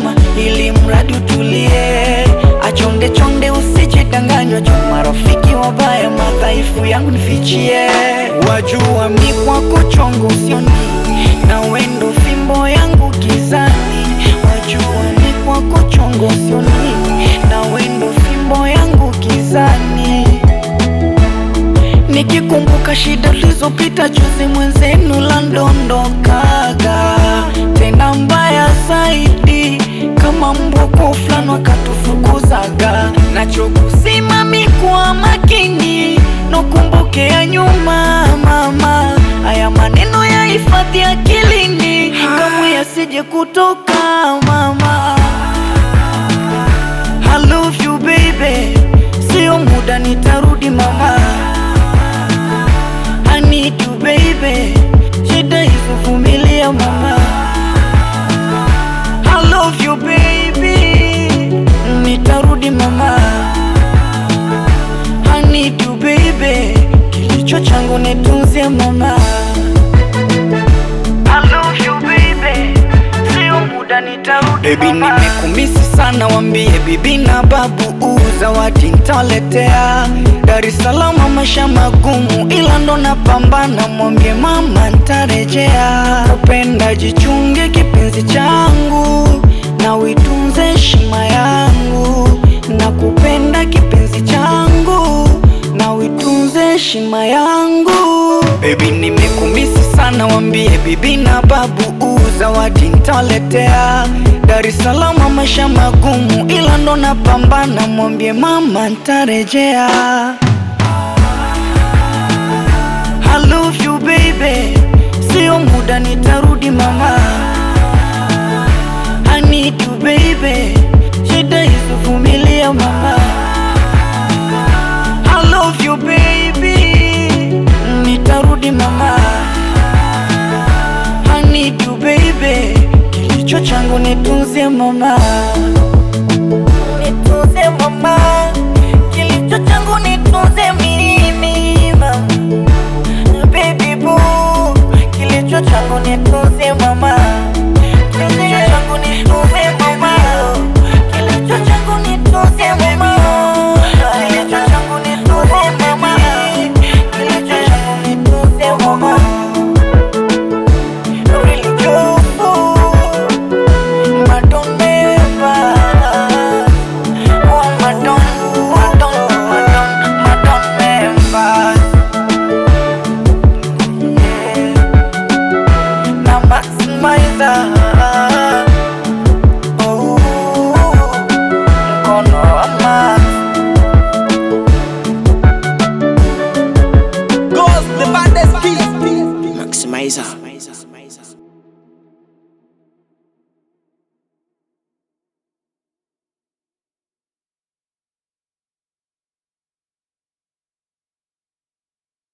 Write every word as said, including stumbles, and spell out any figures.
mama, ili mradi utulie. Achonde chonde usijidanganywa, chuma rafiki wabaya, madhaifu yangu nifichie. Wajua mi kwako chongo usioni, na wendo fimbo yangu gizani. Wajua mi kwako chongo usioni, na wendo fimbo yangu gizani. Nikikumbuka shida ulizopita juzi, mwenzenu la ndondokaga, tena mbaya zaidi, kama mbwa fulani wakatufukuzaga. Nachokusimami kwa makini, nokumbuke ya nyuma mama, haya maneno ya hifadhi akilini, kamwe yasije kutoka mama. I love you baby, sio muda nitarudi mama. I need you baby, shida hizo vumilia mama. I love you baby, nitarudi mama. I need you baby, kilicho changu nitunzie mama. I love you baby, sio muda nitarudi baby, nimekumisi sana, wambie bibi na babu zawadi nitaletea. Dar es Salaam maisha magumu, ila ndo napambana, mwambie mama nitarejea. Kupenda jichunge kipenzi changu, na uitunze heshima yangu. Na kupenda kipenzi changu, na uitunze heshima yangu. Baby nimekumisi sana, wambie bibi na babu zawadi nitaletea. Dar es Salaam maisha magumu, ila ndo napambana, mwambie mama nitarejea. I love you baby, sio muda nitarudi mama. I need you baby, shida hizo vumilia mama. I love you baby, nitarudi mama. I need you baby, kilicho changu nitunzie mama. Nitunze mama, kilicho changu nitunze mama.